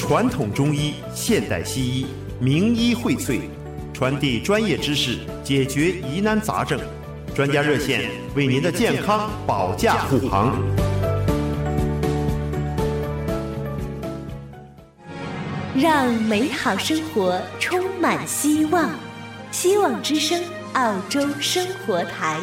传统中医、现代西医，名医荟萃，传递专业知识，解决疑难杂症。专家热线为您的健康保驾护航。 让美好生活充满希望。希望之声澳洲生活台。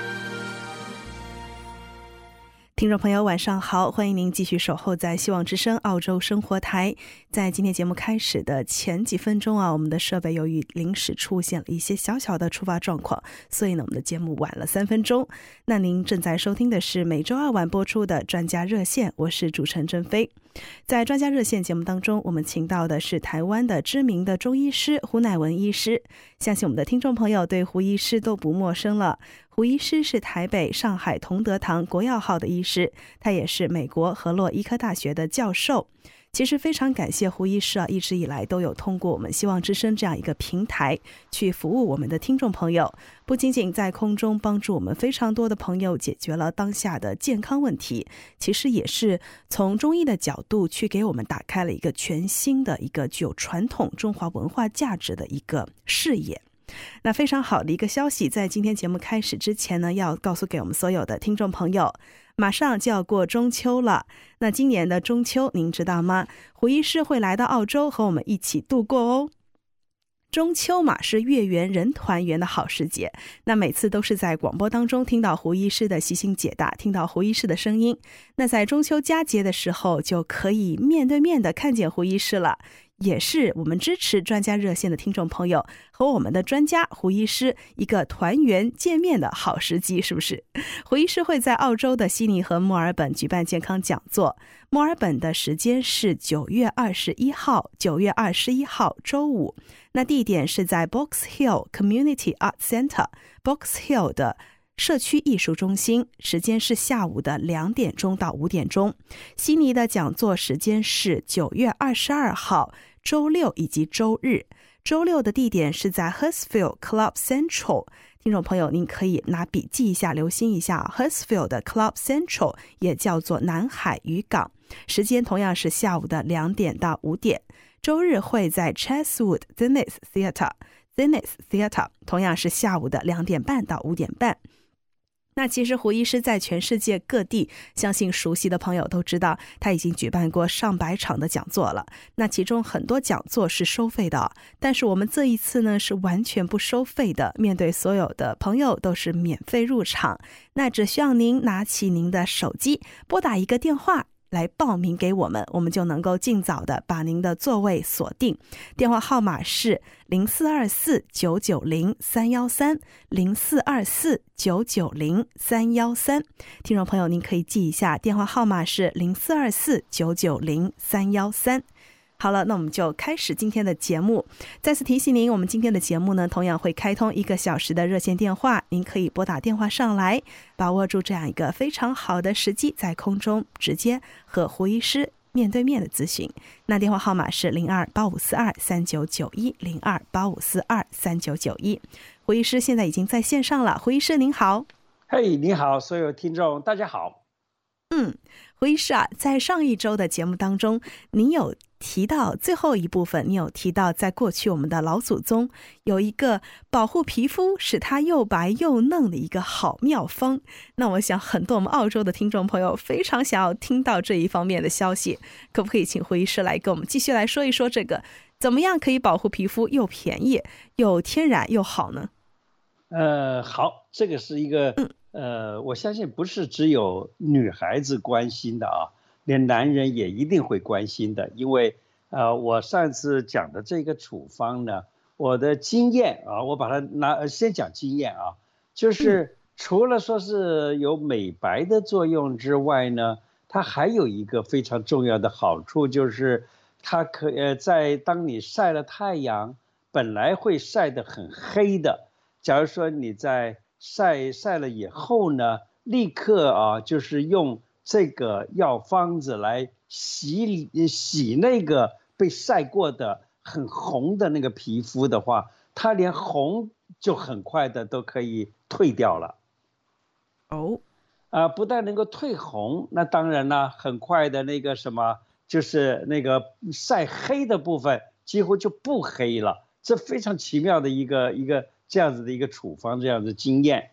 听众朋友晚上好，欢迎您继续守候在希望之声澳洲生活台。在今天节目开始的前几分钟我们的设备由于临时出现了一些小小的突发状况，所以呢我们的节目晚了3分钟。那您正在收听的是每周二晚播出的专家热线，我是主持人郑飞。在专家热线节目当中，我们请到的是台湾的知名的中医师胡乃文医师，相信我们的听众朋友对胡医师都不陌生了。胡医师是台北、上海同德堂国药号的医师，他也是美国河洛医科大学的教授。其实非常感谢胡医师一直以来都有通过我们希望之声这样一个平台去服务我们的听众朋友，不仅仅在空中帮助我们非常多的朋友解决了当下的健康问题，其实也是从中医的角度去给我们打开了一个全新的一个具有传统中华文化价值的一个视野。那非常好的一个消息，在今天节目开始之前呢，要告诉给我们所有的听众朋友，马上就要过中秋了。那今年的中秋您知道吗？胡医师会来到澳洲和我们一起度过哦。中秋嘛，是月圆人团圆的好时节，那每次都是在广播当中听到胡医师的悉心解答，听到胡医师的声音。那在中秋佳节的时候，就可以面对面的看见胡医师了，也是我们支持专家热线的听众朋友和我们的专家胡医师一个团圆见面的好时机，是不是？胡医师会在澳洲的悉尼和墨尔本举办健康讲座，墨尔本的时间是9月21号，9月21号周五，那地点是在 Box Hill Community Art Centre Box Hill 的社区艺术中心，时间是下午的2点钟到5点钟。悉尼的讲座时间是9月22号周六以及周日，周六的地点是在 Hurstville Club Central。 听众朋友您可以拿笔记一下，留心一下 Hurstville 的 Club Central 也叫做南海渔港，时间同样是下午的2点到5点。周日会在 Chatswood Zenith Theatre 同样是下午的2点半到5点半。那其实胡医师在全世界各地，相信熟悉的朋友都知道，他已经举办过上百场的讲座了。那其中很多讲座是收费的，但是我们这一次呢是完全不收费的，面对所有的朋友都是免费入场。那只需要您拿起您的手机，拨打一个电话来报名给我们，我们就能够尽早的把您的座位锁定。电话号码是0424990313 0424990313。听众朋友您可以记一下，电话号码是0424990313。好了，那我们就开始今天的节目。再次提醒您，我们今天的节目呢，同样会开通1个小时的热线电话，您可以拨打电话上来，把握住这样一个非常好的时机，在空中直接和胡医师面对面的咨询。那电话号码是0285423991 0285423991。胡医师现在已经在线上了，胡医师您好。 嘿，你好，所有听众大家好。 胡医师在上一周的节目当中，您有提到最后一部分，你有提到在过去我们的老祖宗有一个保护皮肤使它又白又嫩的一个好妙方。那我想很多我们澳洲的听众朋友非常想要听到这一方面的消息，可不可以请胡医师来跟我们继续来说一说这个怎么样可以保护皮肤又便宜又天然又好呢？ 好，这个是一个我相信不是只有女孩子关心的连男人也一定会关心的。因为我上次讲的这个处方呢，我的经验我把它先讲经验就是除了说是有美白的作用之外呢，它还有一个非常重要的好处，就是它在当你晒了太阳，本来会晒得很黑的，假如说你在晒了以后呢，立刻就是用这个药方子来洗那个被晒过的很红的那个皮肤的话，它连红就很快的都可以退掉了。不但能够退红，那当然了，很快的那个什么就是那个晒黑的部分几乎就不黑了，这非常奇妙的一个这样子的一个处方，这样的经验。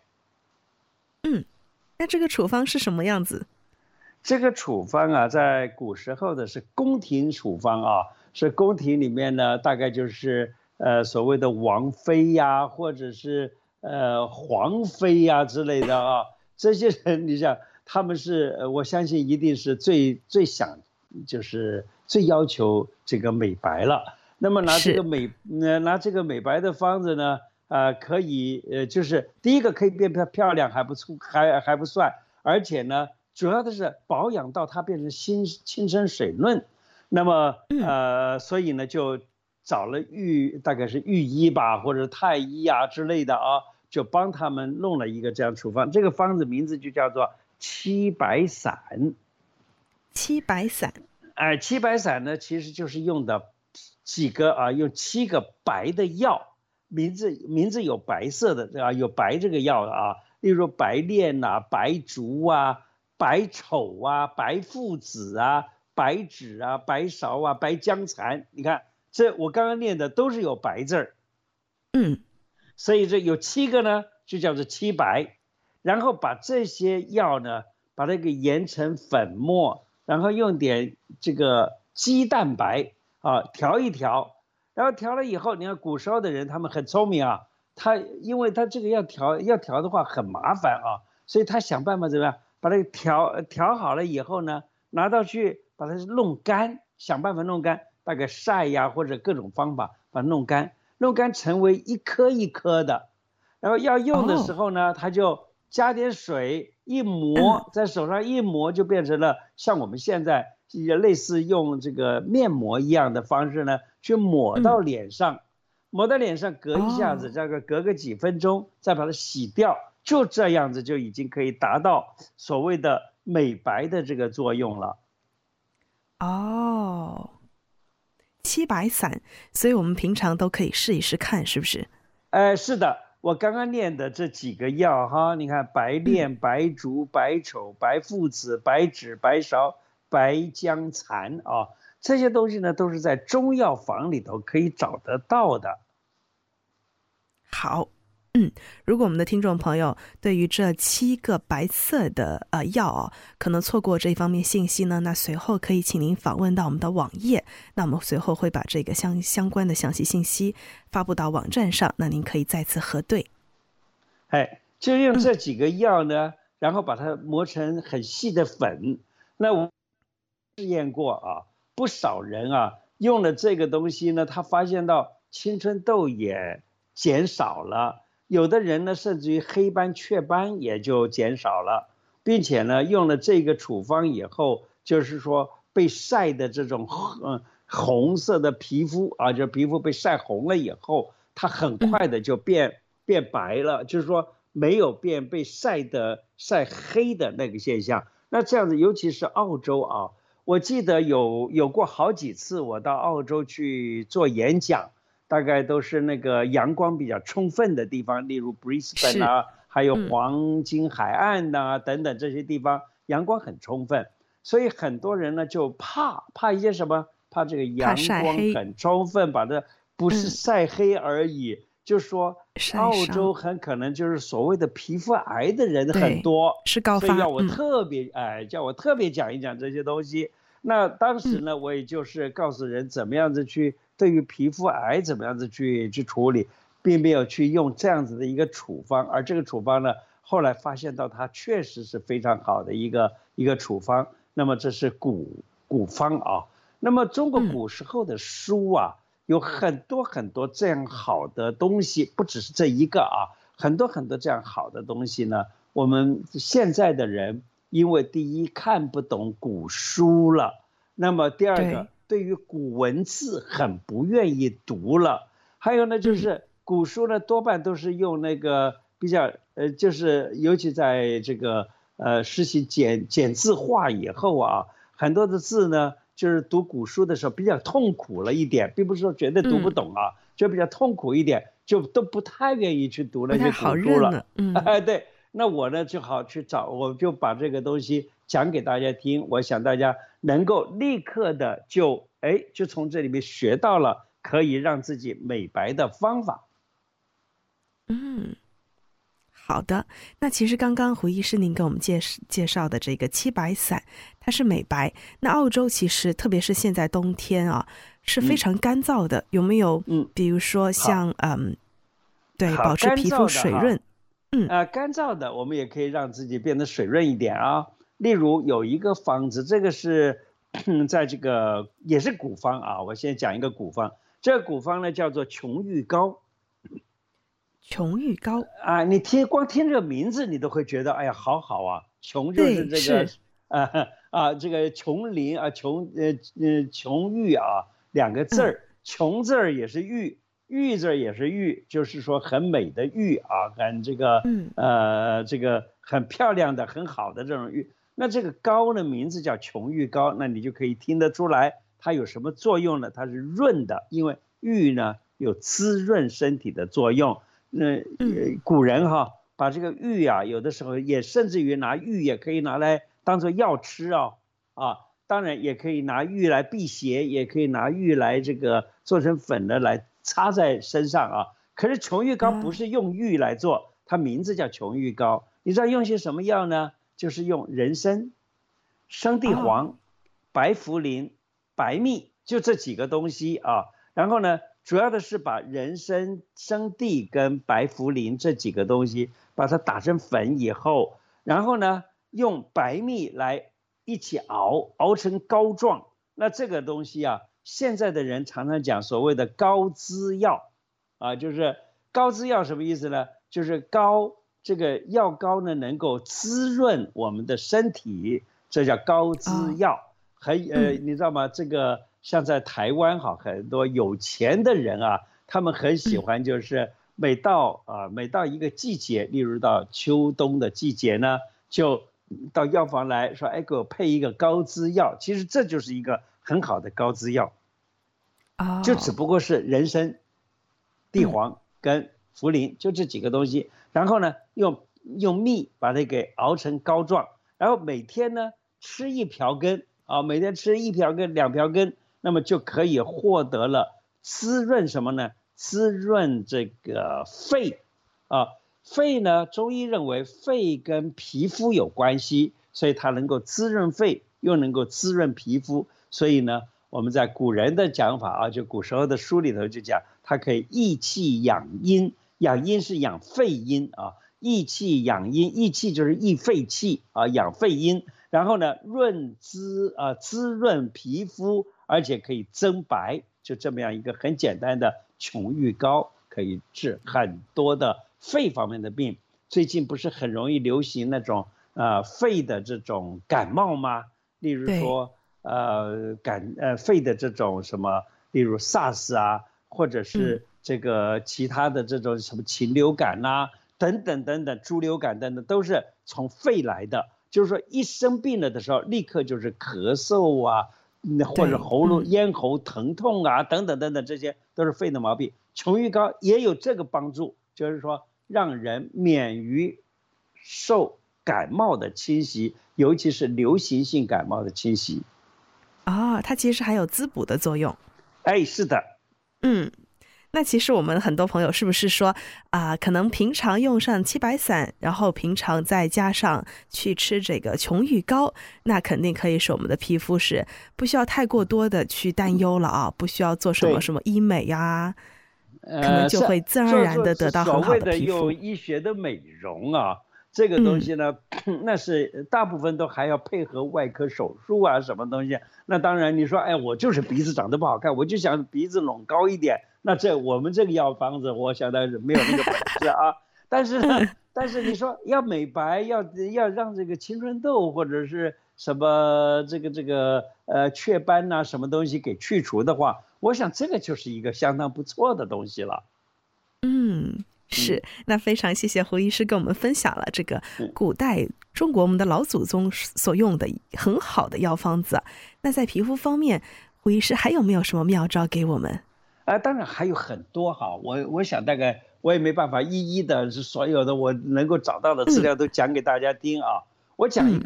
那这个处方是什么样子？ 这个处方啊，在古时候的是宫廷处方啊，是宫廷里面呢，大概就是所谓的王妃呀，或者是皇妃呀之类的啊，这些人你想他们是我相信一定是最想就是最要求这个美白了。那么拿这个美白的方子呢，可以就是第一个可以变漂亮还不错，还不算，而且呢主要的是保养到它变成青春水嫩。那么所以呢就找了大概是御医吧，或者太医啊之类的啊，就帮他们弄了一个这样处方。这个方子名字就叫做七白散。 七白散， 七白散呢其实就是用的几个用7个白的药，名字有白色的有白这个药啊，例如白练啊、白术啊、白丑啊、白附子啊、白芷啊、白芍啊、白僵蚕，你看这我刚刚念的都是有白字儿，所以这有7个呢就叫做七白，然后把这些药呢把它给研成粉末，然后用点这个鸡蛋白调一调，然后调了以后，你看古时候的人他们很聪明啊，因为他这个要调的话很麻烦啊，所以他想办法怎么样把它调好了以后呢，拿到去把它弄干，想办法弄干，大概晒呀或者各种方法把它弄干成为一颗一颗的，然后要用的时候呢，他就加点水一磨，在手上一磨就变成了像我们现在也类似用这个面膜一样的方式呢，去抹到脸上，隔一下子，这个隔个几分钟，再把它洗掉，就这样子就已经可以达到所谓的美白的这个作用了。 七白散，所以我们平常都可以试一试看，是不是？ 是的，我刚刚念的这几个药哈，你看白练、白术、白丑、白附子、白芷、白芍、白僵蚕啊，这些东西呢都是在中药房里头可以找得到的。 好，如果我们的听众朋友对于这7个白色的药可能错过这一方面信息呢，那随后可以请您访问到我们的网页，那我们随后会把这个相关的详细信息发布到网站上，那您可以再次核对。 就用这几个药呢，然后把它磨成很细的粉。那我试验过不少人用了这个东西呢，他发现到青春痘也减少了，有的人呢甚至于黑斑雀斑也就减少了，并且呢用了这个处方以后，就是说被晒的这种红色的皮肤就皮肤被晒红了以后，它很快的就变白了，就是说没有被晒黑的那个现象。那这样子，尤其是澳洲我记得有过好几次我到澳洲去做演讲，大概都是那个阳光比较充分的地方，例如 Brisbane 还有黄金海岸等等这些地方阳光很充分，所以很多人呢就怕一些什么，怕这个阳光很充分把它不是晒黑而已，就是说澳洲很可能就是所谓的皮肤癌的人很多， 是高发， 所以要我特别讲一讲这些东西。那当时呢我也就是告诉人怎么样子去对于皮肤癌怎么样子去处理，并没有去用这样子的一个处方，而这个处方呢后来发现到它确实是非常好的一个处方。那么这是古方那么中国古时候的书有很多很多这样好的东西，不只是这一个很多很多这样好的东西呢，我们现在的人因为第一看不懂古书了，那么第二个对于古文字很不愿意读了，还有呢就是古书呢多半都是用那个比较就是尤其在这个实行简字化以后很多的字呢就是读古书的时候比较痛苦了一点，并不是说绝对读不懂就比较痛苦一点，就都不太愿意去读那些古书了。对，那我呢就好去找，我就把这个东西讲给大家听，我想大家能够立刻的就从这里面学到了可以让自己美白的方法。 好的，那其实刚刚胡医师您给我们介绍的这个七白散，它是美白。那澳洲其实特别是现在冬天啊，是非常干燥的，有没有比如说像对，保持皮肤水润？ 干燥的我们也可以让自己变得水润一点啊。例如有一个方子，这个是在这个也是古方啊，我先讲一个古方，这个古方呢叫做琼玉膏。 琼玉膏啊，你光听这个名字，你都会觉得哎呀，好好啊。琼就是这个这个琼林啊，琼玉啊，两个字儿，琼字儿也是玉，玉字也是玉，就是说很美的玉啊，很这个这个很漂亮的、很好的这种玉。那这个膏的名字叫琼玉膏，那你就可以听得出来它有什么作用呢？它是润的，因为玉呢有滋润身体的作用。古人把这个玉啊，有的时候也甚至于拿玉也可以拿来当做药吃当然也可以拿玉来辟邪，也可以拿玉来这个做成粉的来擦在身上可是琼玉膏不是用玉来做，它名字叫琼玉膏。你知道用些什么药呢？就是用人参、生地黄、白茯苓、白蜜，就这几个东西然后呢，主要的是把人参、生地跟白茯苓这几个东西把它打成粉以后，然后呢用白蜜来一起熬成膏状。那这个东西现在的人常常讲所谓的膏滋药就是膏滋药什么意思呢？就是这个药膏呢能够滋润我们的身体，这叫膏滋药。你知道吗？这个像在台湾很多有钱的人他们很喜欢，就是每到一个季节，例如到秋冬的季节呢，就到药房来说，给我配一个膏滋药。其实这就是一个很好的膏滋药就只不过是人参、地黄跟茯苓，就这几个东西，然后呢用蜜把它给熬成膏状，然后每天呢吃一瓢羹每天吃一瓢羹、2瓢羹，那么就可以获得了滋润什么呢？滋润这个肺肺呢，中医认为肺跟皮肤有关系，所以它能够滋润肺，又能够滋润皮肤。所以呢，我们在古人的讲法就古时候的书里头就讲，它可以益气养阴。养阴是养肺阴益气养阴，益气就是益肺气养肺阴。然后呢，滋润皮肤，而且可以增白，就这么样一个很简单的琼玉膏，可以治很多的肺方面的病。最近不是很容易流行那种肺的这种感冒吗？例如说肺的这种什么，例如 SARS 或者是这个其他的这种什么禽流感等等等等，猪流感等等，都是从肺来的。就是说一生病了的时候，立刻就是咳嗽或者喉咙咽喉疼痛等等等等，这些都是肺的毛病。琼玉膏也有这个帮助，就是说让人免于受感冒的侵袭，尤其是流行性感冒的侵袭。 它其实还有滋补的作用。 是的。 那其实我们很多朋友是不是说可能平常用上七白散，然后平常再加上去吃这个琼玉膏，那肯定可以使我们的皮肤是不需要太过多的去担忧了不需要做什么医美可能就会自然而然的得到很好的皮肤。所谓的用医学的美容这个东西呢，那是大部分都还要配合外科手术什么东西。那当然你说我就是鼻子长得不好看，我就想鼻子拢高一点，那我们这个药方子我想的是没有那个本事但是你说要美白，要让这个青春痘或者是什么这个雀斑什么东西给去除的话，我想这个就是一个相当不错的东西了。 是，那非常谢谢胡医师跟我们分享了这个古代中国我们的老祖宗所用的很好的药方子。那在皮肤方面，胡医师还有没有什么妙招给我们？ 当然还有很多我想大概我也没办法一一的所有的我能够找到的资料都讲给大家听我讲一个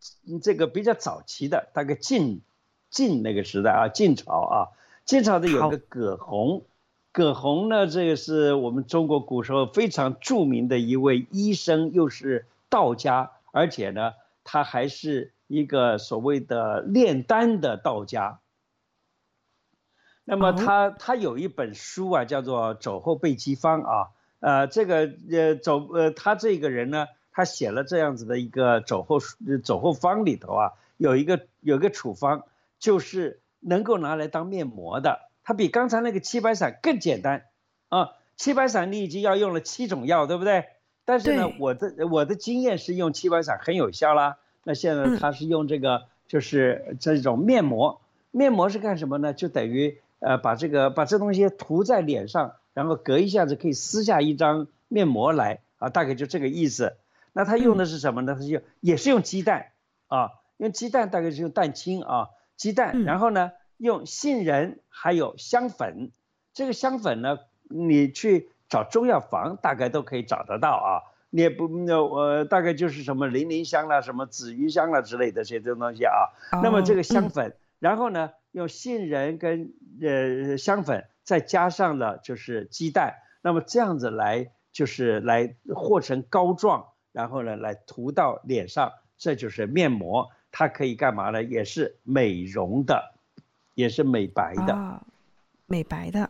这个比较早期的，大概晋那个时代啊，晋朝啊，晋朝的有个葛洪。葛洪呢，这个是我们中国古时候非常著名的一位医生，又是道家，而且呢，他还是一个所谓的炼丹的道家。那么他有一本书啊，叫做《肘后备急方》啊，他这个人呢，他写了这样子的一个肘后方里头啊，有一个处方，就是能够拿来当面膜的。它比刚才那个七白散更简单啊！七白散你已经要用了7种药，对不对？但是呢，我的经验是用七白散很有效啦。那现在他是用这个，就是这种面膜。面膜是干什么呢？就等于把这东西涂在脸上，然后隔一下子可以撕下一张面膜来啊，大概就这个意思。那他用的是什么呢？他也是用鸡蛋啊，用鸡蛋大概是用蛋清啊，鸡蛋，然后呢，用杏仁还有香粉。这个香粉呢，你去找中药房大概都可以找得到啊。你也不大概就是什么零陵香啦、什么紫余香啦之类的这些东西啊。那么这个香粉，然后呢，用杏仁跟香粉再加上了就是鸡蛋，那么这样子就是来和成膏状，然后呢来涂到脸上，这就是面膜。它可以干嘛呢？也是美容的。也是美白的， 美白的，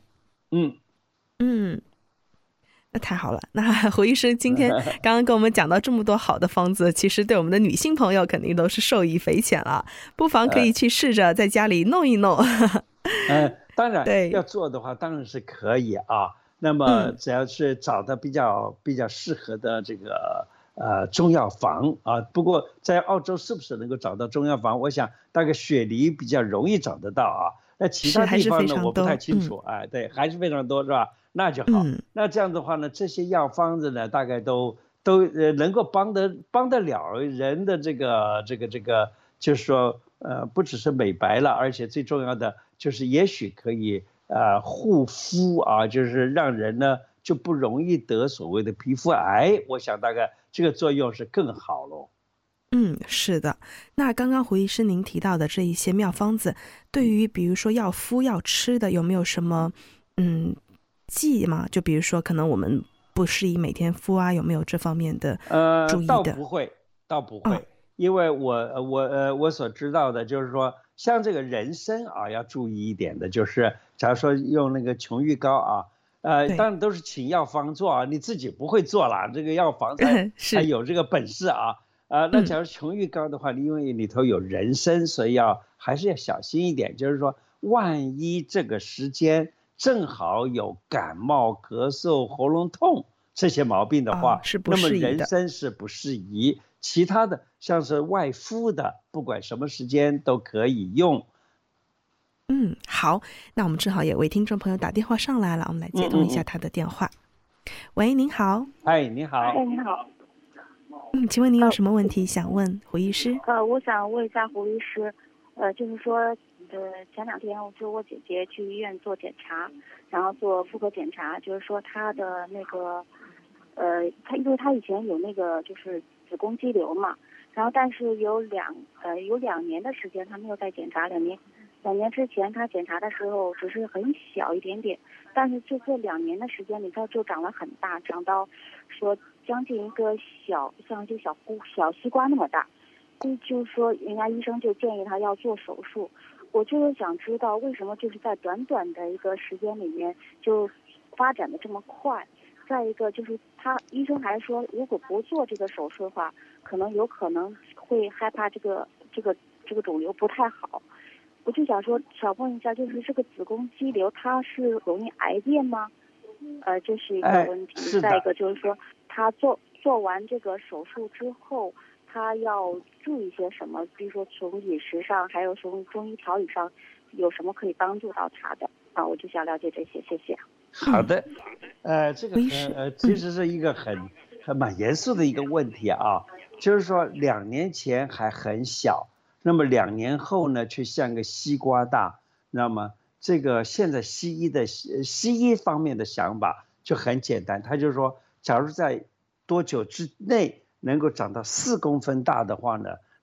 那太好了。那胡医师今天刚刚跟我们讲到这么多好的方子，其实对我们的女性朋友肯定都是受益匪浅了，不妨可以去试着在家里弄一弄。 当然要做的话，当然是可以啊。那么只要是找到比较适合的这个中药房啊，不过在澳洲是不是能够找到中药房？我想大概雪梨比较容易找得到啊。那其他地方呢，我不太清楚。对，还是非常多，是吧？那就好。那这样的话呢，这些药方子呢，大概都能够帮得了人的这个，就是说不只是美白了，而且最重要的就是也许可以护肤啊，就是让人呢就不容易得所谓的皮肤癌。我想大概这个作用是更好咯。 是的。那刚刚胡医师您提到的这一些妙方子，对于比如说要敷要吃的，有没有什么忌吗？就比如说可能我们不适宜每天敷啊，有没有这方面的注意的？ 倒不会，因为我所知道的就是说，像这个人参啊，要注意一点的就是，假如说用那个琼玉膏啊，当然都是请药方做啊，你自己不会做啦，这个药房才有这个本事啊。那假如琼玉膏的话，因为里头有人参，所以还是要小心一点。就是说，万一这个时间正好有感冒、咳嗽、喉咙痛这些毛病的话，那么人参是不适宜。其他的像是外敷的，不管什么时间都可以用。 好，那我们正好也为听众朋友打电话上来了，我们来接通一下他的电话。喂，您好。 你好。 你好。 请问您有什么问题想问胡医师？ 我想问一下胡医师，就是说，前2天我姐姐去医院做检查，然后做妇科检查，就是说她的那个，因为她以前有那个就是子宫肌瘤嘛，然后但是有2年的时间她没有再检查，2年之前她检查的时候只是很小一点点，但是就这2年的时间里头就长了很大，长到说将近一个像一个小西瓜那么大，就是说人家医生就建议她要做手术。我就是想知道为什么就是在短短的一个时间里面就发展的这么快。再一个就是医生还说，如果不做这个手术的话，有可能会害怕这个肿瘤不太好。我就想问一下，就是这个子宫肌瘤它是容易癌变吗？这是一个问题。再一个就是说，他做完这个手术之后，他要注意些什么？比如说从饮食上，还有从中医调理上，有什么可以帮助到他的？我就想了解这些，谢谢。 好的，这个其实是一个蛮严肃的一个问题啊，就是说2年前还很小，那么2年后呢，却像个西瓜大。那么这个现在西医方面的想法就很简单，他就说，假如在多久之内能够长到4公分大的话呢，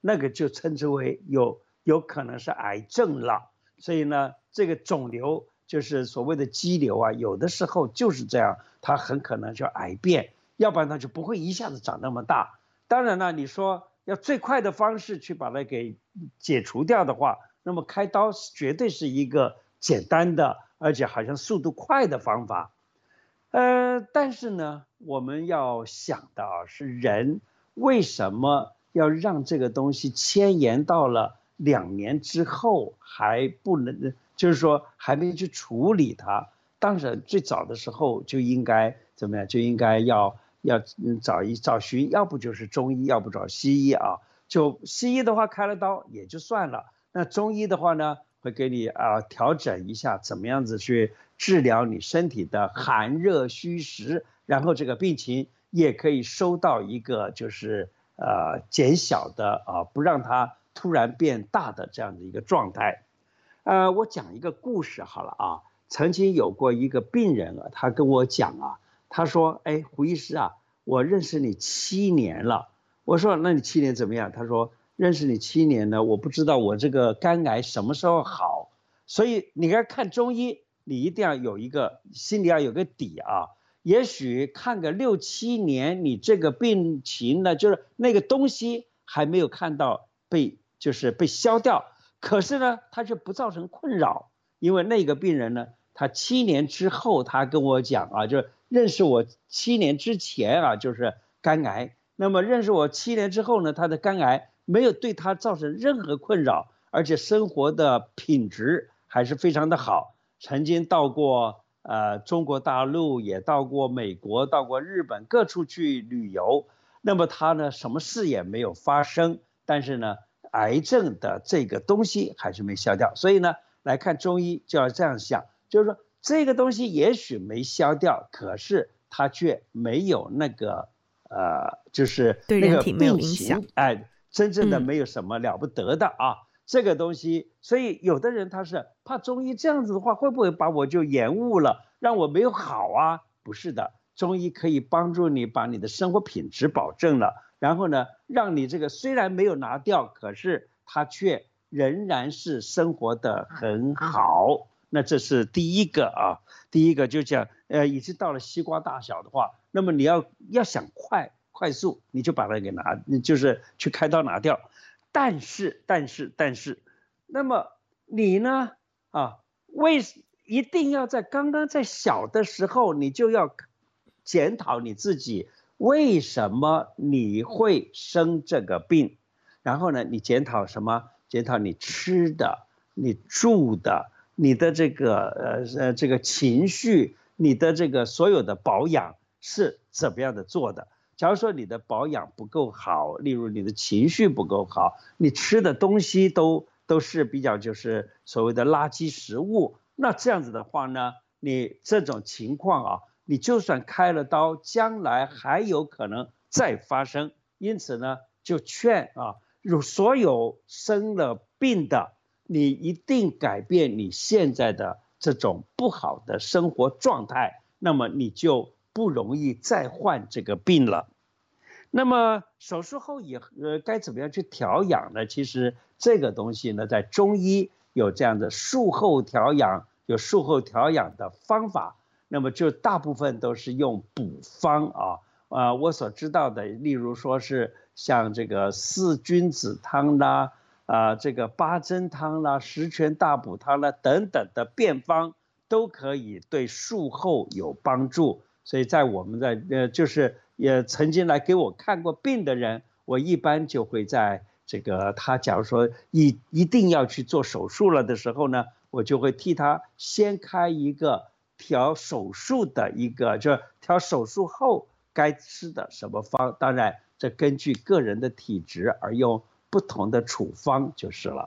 那个就称之为有可能是癌症了。所以呢，这个肿瘤就是所谓的肌瘤啊，有的时候就是这样，它很可能就癌变，要不然它就不会一下子长那么大。当然了，你说要最快的方式去把它给解除掉的话，那么开刀绝对是一个简单的，而且好像速度快的方法。但是呢，我们要想的是人为什么要让这个东西牵延到了2年之后还不能，就是说还没去处理它。当然最早的时候就应该怎么样，就应该要找寻，要不就是中医，要不找西医啊。就西医的话开了刀也就算了，那中医的话呢，会给你调整一下怎么样子去治疗你身体的寒热虚实，然后这个病情也可以收到一个就是减小的不让它突然变大的这样的一个状态。我讲一个故事好了啊。曾经有过一个病人啊，他跟我讲啊，他说：“哎，胡医师啊，我认识你7年了。”我说：“那你7年怎么样？”他说：“认识你7年呢，我不知道我这个肝癌什么时候好，所以你该看中医，你一定要有一个心里要有个底啊。也许看个6、7年，你这个病情呢，就是那个东西还没有看到被消掉，可是呢，它却不造成困扰，因为那个病人呢。”他7年之后，他跟我讲啊，就是认识我7年之前啊，就是肝癌。那么认识我7年之后呢，他的肝癌没有对他造成任何困扰，而且生活的品质还是非常的好。曾经到过中国大陆，也到过美国，到过日本，各处去旅游。那么他呢，什么事也没有发生，但是呢，癌症的这个东西还是没消掉。所以呢，来看中医就要这样想。就是说，这个东西也许没消掉，可是它却没有那个就是那个病情，真正的没有什么了不得的啊。这个东西，所以有的人他是怕中医这样子的话，会不会把我就延误了，让我没有好啊？不是的，中医可以帮助你把你的生活品质保证了，然后呢，让你这个虽然没有拿掉，可是它却仍然是生活的很好。那这是第一个啊，第一个就讲，已经到了西瓜大小的话，那么你要想快速，你就把它给就是去开刀拿掉。但是，那么你呢一定要在刚刚在小的时候，你就要检讨你自己，为什么你会生这个病？然后呢，你检讨什么？检讨你吃的，你住的。你的这个情绪，你的这个所有的保养是怎么样的做的？假如说你的保养不够好，例如你的情绪不够好，你吃的东西都是比较就是所谓的垃圾食物，那这样子的话呢，你这种情况啊，你就算开了刀，将来还有可能再发生。因此呢，就劝所有生了病的。你一定改变你现在的这种不好的生活状态，那么你就不容易再患这个病了。那么手术后该怎么样去调养呢？其实这个东西呢，在中医有这样的术后调养，有术后调养的方法，那么就大部分都是用补方我所知道的，例如说是像这个4君子汤啦。这个8珍汤啦、十全大补汤啦等等的变方都可以对术后有帮助。所以在我们就是也曾经来给我看过病的人，我一般就会在这个他假如说一定要去做手术了的时候呢，我就会替他先开一个调手术的一个，就是调手术后该吃的什么方。当然，这根据个人的体质而用不同的处方就是了。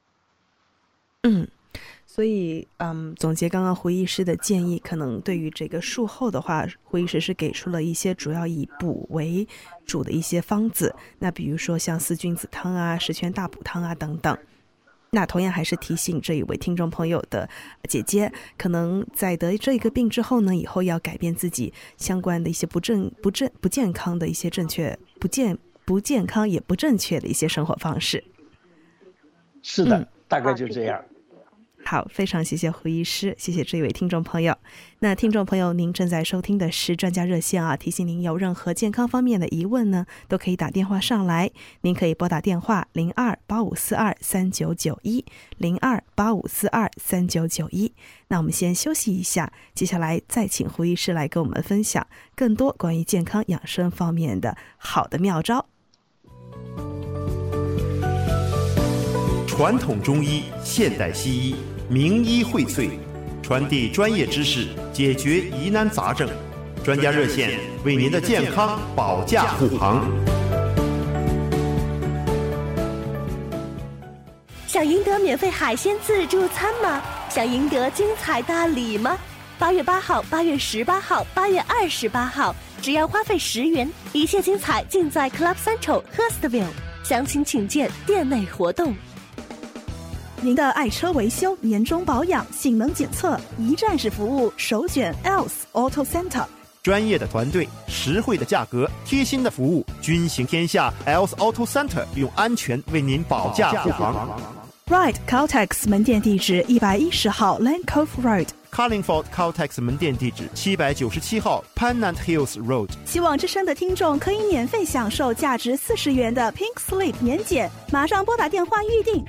所以总结刚刚胡医师的建议，可能对于这个术后的话，胡医师是给出了一些主要以补为主的一些方子，那比如说像4君子汤啊、十全大补汤啊等等。那同样还是提醒这一位听众朋友的姐姐，可能在得这个病之后呢，以后要改变自己相关的一些不健康的一些不健康也不正确的一些生活方式。 是的，大概就这样。 好，非常谢谢胡医师，谢谢这位听众朋友。那听众朋友，您正在收听的是专家热线啊，提醒您有任何健康方面的疑问呢，都可以打电话上来。您可以拨打电话02-8542-3991，02-8542-3991。那我们先休息一下，接下来再请胡医师来跟我们分享更多关于健康养生方面的好的妙招。 传统中医，现代西医，名医荟萃，传递专业知识，解决疑难杂症。专家热线为您的健康保驾护航。 想赢得免费海鲜自助餐吗？想赢得精彩大礼吗？8月8号、8月18号、8月28号，只要花费10元，一切精彩尽在 Club Central Hurstville。详情请见店内活动。 您的爱车维修、年终保养、性能检测，一站式服务，首选 ELS Auto Center。 专业的团队，实惠的价格，贴心的服务，均行天下。ELS Auto Center 用安全为您保驾护航。 Ride Caltex 门店地址110号 Land Cove Road。Carlingford Caltex 门店地址797号 Pennant Hills Road。 希望之声的听众可以免费享受价值40元的 Pink Slip 年检，马上拨打电话预订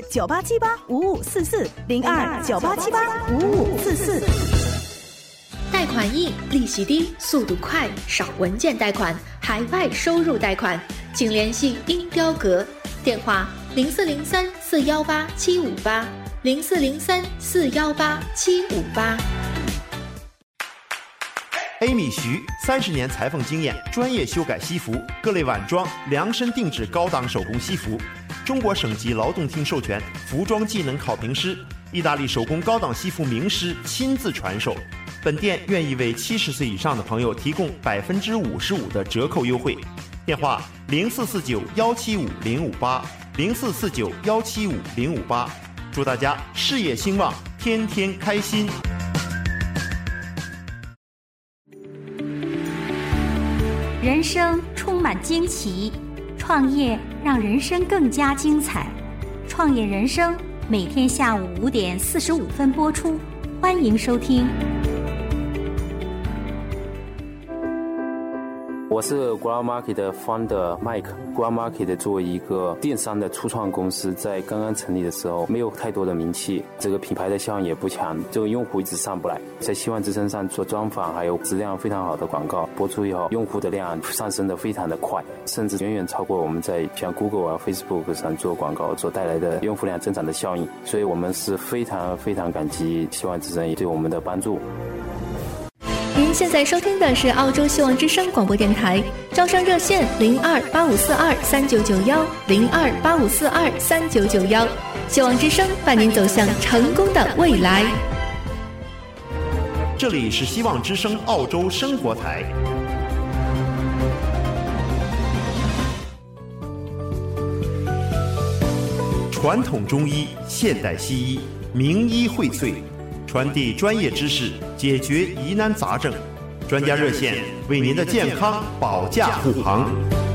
02-9878-5544，02-9878-5544。 贷款易，利息低，速度快，少文件贷款，海外收入贷款，请联系英雕阁，电话0403-418-758，0403-418-758。 Amy 徐30年裁缝经验，专业修改西服，各类晚装、量身定制高档手工西服，中国省级劳动厅授权，服装技能考评师，意大利手工高档西服名师亲自传授。本店愿意为70岁以上的朋友提供55%的折扣优惠。电话0449-175-058，0449-175-058。祝大家事业兴旺，天天开心。 人生充满惊奇，创业让人生更加精彩。创业人生每天下午5点45分播出，欢迎收听。 我是 Ground Market 的 founder Mike。Ground Market 作为一个电商的初创公司，在刚刚成立的时候没有太多的名气，这个品牌的效应也不强，这个用户一直上不来。在希望之声上做专访，还有质量非常好的广告播出以后，用户的量上升的非常的快，甚至远远超过我们在像 Google 啊 Facebook 上做广告所带来的用户量增长的效应。所以我们是非常非常感激希望之声对我们的帮助。 您现在收听的是澳洲希望之声广播电台，招商热线02-8542-3991，02-8542-3991，希望之声伴您走向成功的未来。 这里是希望之声澳洲生活台。传统中医，现代西医，名医荟萃，传递专业知识，解决疑难杂症。专家热线为您的健康保驾护航。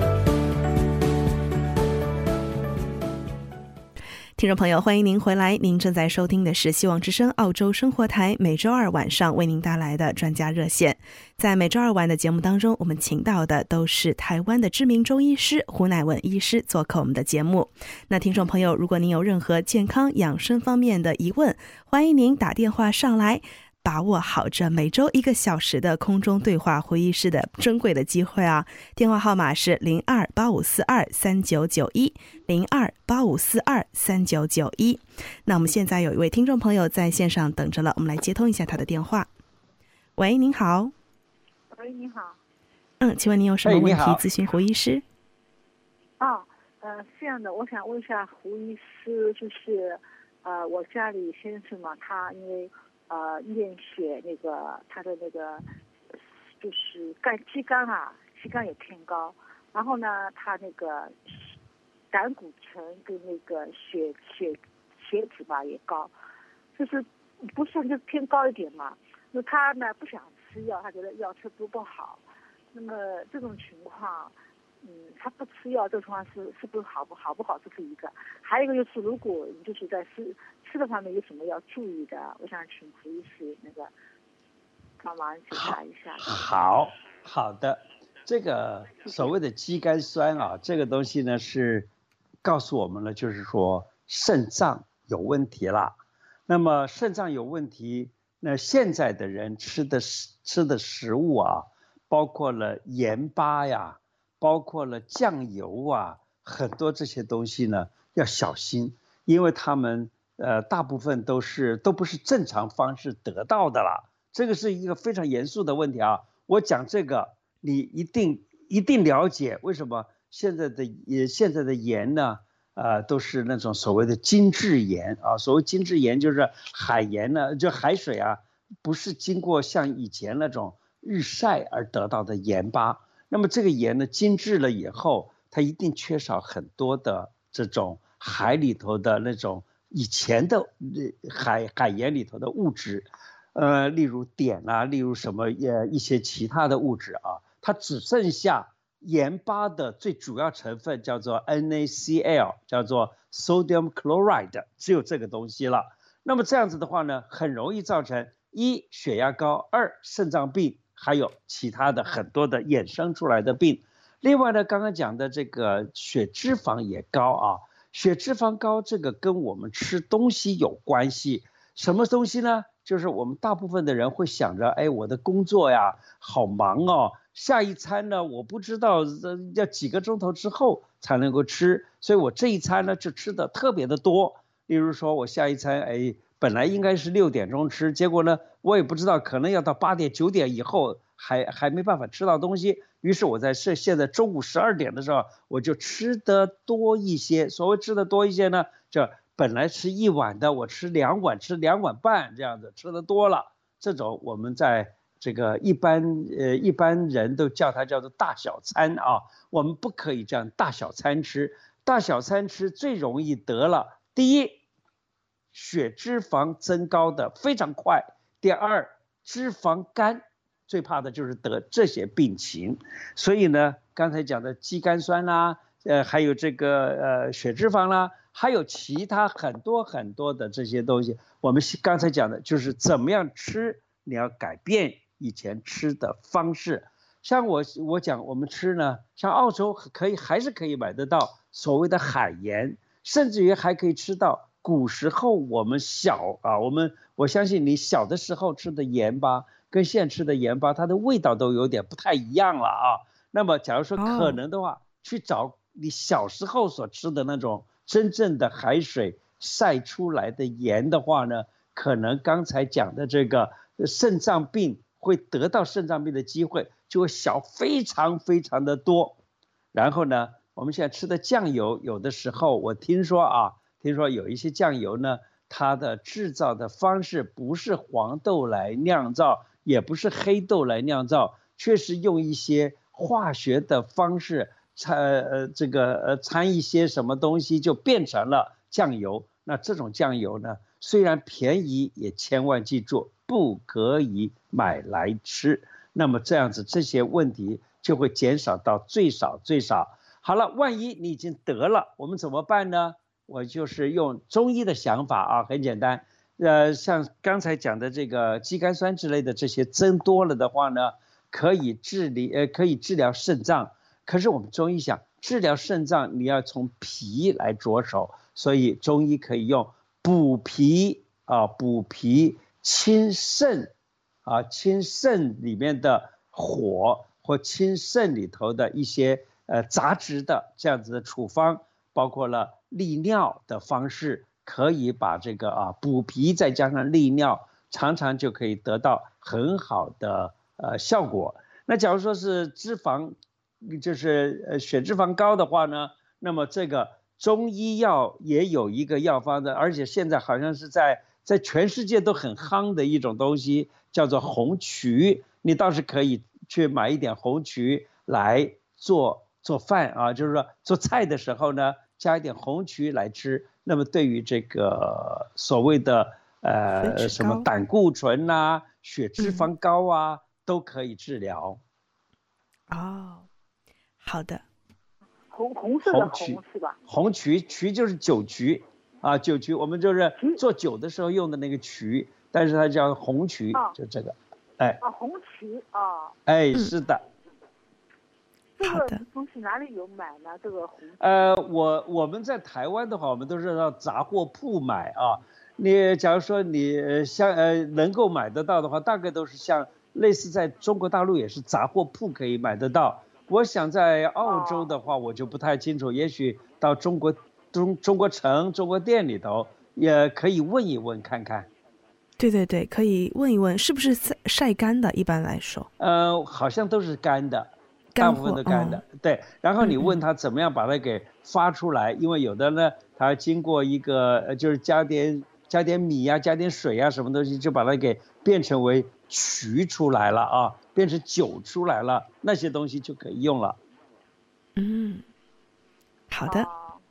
听众朋友，欢迎您回来，您正在收听的是希望之声澳洲生活台每周二晚上为您带来的专家热线。在每周二晚的节目当中，我们请到的都是台湾的知名中医师胡乃文医师做客我们的节目。那听众朋友，如果您有任何健康养生方面的疑问，欢迎您打电话上来，把握好这每周1个小时的空中对话胡医师的珍贵的机会啊！电话号码是02-8542-3991，02-8542-3991。那我们现在有一位听众朋友在线上等着了，我们来接通一下他的电话。喂，您好。 喂，你好。 请问您有什么问题咨询胡医师？ 是这样的，我想问一下胡医师，就是我家里先生嘛，他因为验血那个他的那个就是肌酐也偏高，然后呢他那个胆固醇跟那个血脂吧也高，就是不算就偏高一点嘛。那他呢不想吃药，他觉得药吃不好。那么这种情况他不吃药这个情况是不是好不好，这是一个。还有一个就是，如果你就是在吃的方面有什么要注意的，我想请胡医师那个帮忙解答一下。 好的，这个所谓的肌酐酸啊，这个东西呢是告诉我们了，就是说肾脏有问题了。那么肾脏有问题，那现在的人吃的食物啊，包括了盐巴呀，包括了酱油啊，很多这些东西呢要小心，因为他们大部分都不是正常方式得到的了。这个是一个非常严肃的问题啊！我讲这个，你一定了解为什么现在的盐呢？都是那种所谓的精制盐啊。所谓精制盐就是海盐呢，就海水啊，不是经过像以前那种日晒而得到的盐巴。那么这个盐呢，精制了以后，它一定缺少很多的这种海里头的那种以前的海盐里头的物质。例如碘啊，例如什么一些其他的物质啊，它只剩下盐巴的最主要成分叫做 NaCl， 叫做 sodium chloride， 只有这个东西了。那么这样子的话呢，很容易造成1血压高，2肾脏病，还有其他的很多的衍生出来的病。另外呢，刚刚讲的这个血脂肪也高啊，血脂肪高这个跟我们吃东西有关系。什么东西呢？就是我们大部分的人会想着，我的工作呀好忙哦，下一餐呢我不知道要几个钟头之后才能够吃，所以我这一餐呢就吃的特别的多。例如说我下一餐本来应该是6点钟吃，结果呢我也不知道，可能要到8点9点以后还没办法吃到东西，于是我在现在中午12点的时候我就吃得多一些。所谓吃得多一些呢，就本来吃1碗的，我吃2碗，吃2碗半，这样子吃得多了。这种我们在这个一般人都叫它叫做大小餐啊，我们不可以这样大小餐吃。大小餐吃最容易得了，第一，血脂肪增高的非常快；第二，脂肪肝，最怕的就是得这些病情。所以呢，刚才讲的肌酐酸啦，还有这个血脂肪啦，还有其他很多很多的这些东西，我们刚才讲的就是怎么样吃，你要改变以前吃的方式。像我讲我们吃呢，像澳洲还是可以买得到所谓的海盐，甚至于还可以吃到古时候我们我相信你小的时候吃的盐巴跟现在吃的盐巴，它的味道都有点不太一样了啊。那么假如说可能的话，去找你小时候所吃的那种真正的海水晒出来的盐的话呢，可能刚才讲的这个肾脏病会得到肾脏病的机会就会小非常非常的多。然后呢，我们现在吃的酱油，有的时候我听说有一些酱油呢，它的制造的方式不是黄豆来酿造，也不是黑豆来酿造，却是用一些化学的方式掺一些什么东西就变成了酱油。那这种酱油呢，虽然便宜，也千万记住不可以买来吃。那么这样子这些问题就会减少到最少。好了，万一你已经得了，我们怎么办呢？我就是用中医的想法啊，很简单。像刚才讲的这个肌酐酸之类的这些增多了的话呢，可以治疗肾脏。可是我们中医想治疗肾脏，你要从脾来着手，所以中医可以用补脾清肾清肾里面的火，或清肾里头的一些杂质的这样子的处方，包括了利尿的方式，可以把这个补脾再加上利尿，常常就可以得到很好的效果。那假如说是脂肪，就是血脂肪高的话呢，那么这个中医药也有一个药方的，而且现在好像是在全世界都很夯的一种东西，叫做红曲。你倒是可以去买一点红曲来做饭啊，就是说做菜的时候呢，加一点红曲来吃。那么对于这个所谓的什么胆固醇啊、血脂肪高啊，都可以治疗。 好的， 红色的红是吧？ 红曲就是酒曲啊，酒曲我们就是做酒的时候用的那个曲，但是它叫红曲，就这个，哎。 红曲啊。 哎，是的。 这个东西哪里有买呢？这个红。 我们在台湾的话，我们都是到杂货铺买啊。你假如说你能够买得到的话，大概都是像类似在中国大陆也是杂货铺可以买得到。我想在澳洲的话，我就不太清楚，也许到中国城、中国店里头也可以问一问看看。 对对对，可以问一问，是不是晒干的？一般来说， 好像都是干的。大部分都干的，对。然后你问他怎么样把它给发出来，因为有的呢，他经过一个就是加点米啊，加点水啊，什么东西就把它给变成为曲出来了啊，变成酒出来了，那些东西就可以用了。 好的。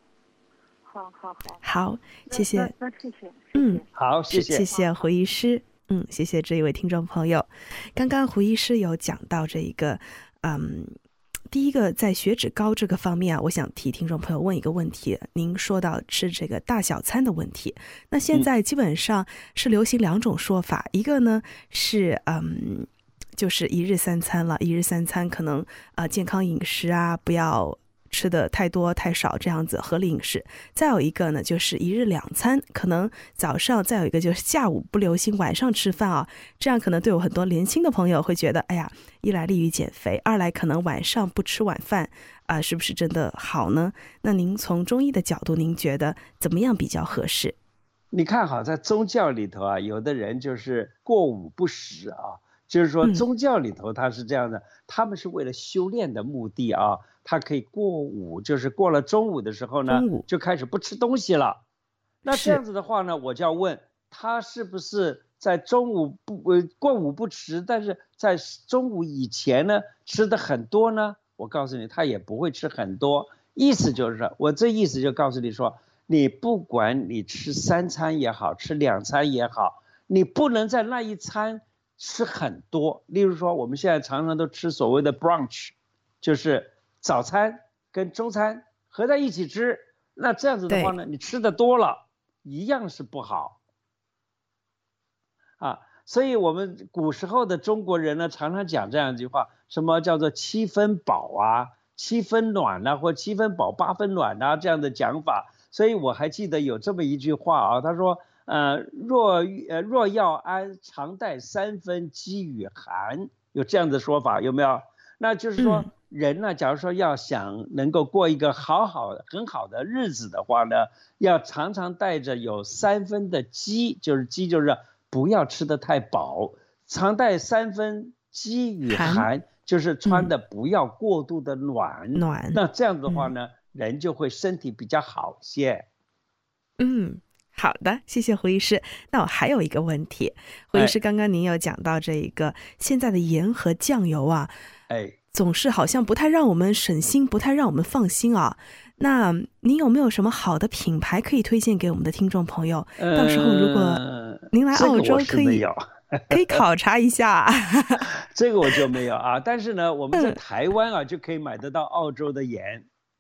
好，谢谢。 那谢谢。 好，谢谢胡医师。谢谢这一位听众朋友。刚刚胡医师有讲到这一个。第一个在血脂高这个方面啊，我想替听众朋友问一个问题。您说到吃这个大小餐的问题，那现在基本上是流行2种说法，一个呢是就是1日3餐了，1日3餐可能健康饮食啊，不要吃的太多太少，这样子合理饮食。再有一个呢就是1日2餐，可能早上，再有一个就是下午不流行晚上吃饭啊，这样可能对我很多年轻的朋友会觉得，哎呀，一来利于减肥，二来可能晚上不吃晚饭是不是真的好呢？那您从中医的角度，您觉得怎么样比较合适？ 你看好在宗教里头啊，有的人就是过午不食啊，就是说宗教里头他是这样的，他们是为了修炼的目的啊，他可以过午，就是过了中午的时候呢，就开始不吃东西了。那这样子的话呢，我就要问他是不是在中午过午不食，但是在中午以前呢吃的很多呢？我告诉你，他也不会吃很多。意思就是我这意思就告诉你说，你不管你吃3餐也好，吃2餐也好，你不能在那一餐吃很多。例如说我们现在常常都吃所谓的 brunch， 就是早餐跟中餐合在一起吃，那这样子的话呢，你吃的多了一样是不好啊。所以我们古时候的中国人呢，常常讲这样一句话，什么叫做7分饱啊，7分暖啊，或7分饱8分暖啊，这样的讲法。所以我还记得有这么一句话啊，他说若要安，常带3分饥与寒，有这样的说法，有没有？那就是说人呢，假如说要想能够过一个很好的日子的话呢，要常常带着有3分的饥，就是不要吃得太饱，常带3分饥与寒，就是穿的不要过度的暖。那这样子的话呢，人就会身体比较好些。 好的，谢谢胡医师。那我还有一个问题，胡医师，刚刚您有讲到这一个现在的盐和酱油啊，总是好像不太让我们省心，不太让我们放心啊。那您有没有什么好的品牌可以推荐给我们的听众朋友？到时候如果您来澳洲可以考察一下。 这个我就没有啊，但是呢，我们在台湾啊就可以买得到澳洲的盐。